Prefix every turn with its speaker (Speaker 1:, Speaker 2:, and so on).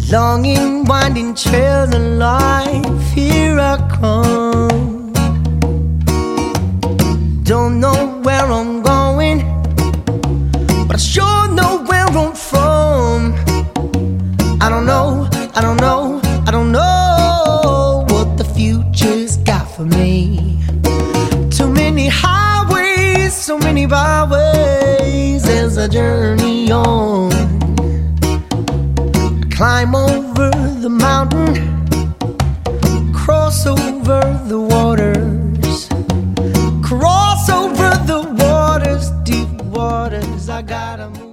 Speaker 1: Longing, winding trails of life, here I come. Don't know where I'm going, but I sure know where I'm from. I don't know, I don't know, I don't know what the future's got for me. Too many highways, so many byways, there's a journey on. Climb over the mountain, cross over the waters, cross over the waters, deep waters. I gotta move.